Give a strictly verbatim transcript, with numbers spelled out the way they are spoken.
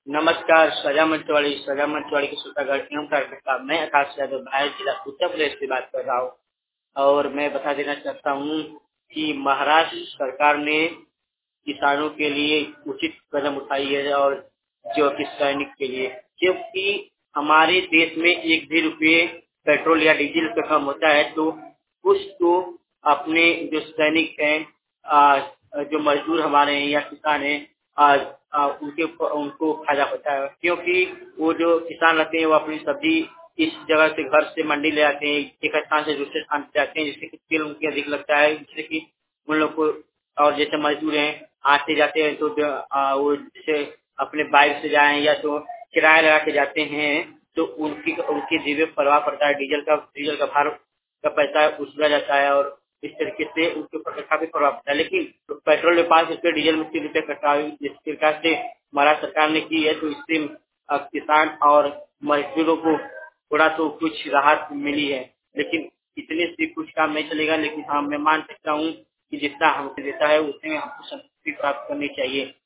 नमस्कार, सजा मंचवाड़ी सजा मंचवाड़ी के श्रोतागण एवं कार्यकर्ता, मैं आकाश यादव भारत जिला उत्तर प्रदेश से बात कर रहा हूँ। और मैं बता देना चाहता हूँ कि महाराष्ट्र सरकार ने किसानों के लिए उचित कदम उठाई है और जो कि सैनिक के लिए, क्योंकि हमारे देश में एक भी रुपये पेट्रोल या डीजल का कम होता है तो कुछ तो अपने जो सैनिक हैं, आ, जो मजदूर हमारे हैं या किसान हैं, आ, आ, उनके उनको फायदा होता है, क्योंकि वो जो किसान रहते हैं वो अपनी सब्जी इस जगह से घर से मंडी ले आते हैं, एक स्थान से दूसरे स्थान पे जाते हैं, जिससे कि तेल उनके अधिक लगता है, जिससे कि उन लोग को, और जैसे मजदूर हैं आते जाते हैं तो आ, वो जैसे अपने बाइक से जाएं या तो किराया लगा के जाते हैं तो उनकी उनकी जीवे पर प्रभाव पड़ता है। डीजल का डीजल का भार का पैसा उसका जाता है और इस तरीके से उनके ऊपर काफी प्रभाव पड़ता है। लेकिन तो पेट्रोल में पाँच रुपये, डीजल में तीन रुपये कटा जिस प्रकार से महाराष्ट्र सरकार ने की है, तो इससे किसान और मजदूरों को थोड़ा तो कुछ राहत मिली है। लेकिन इतने से कुछ काम नहीं चलेगा। लेकिन हाँ, मैं मान सकता हूँ कि जितना हमसे देता है उसमें हमको संतुष्टि प्राप्त करनी चाहिए।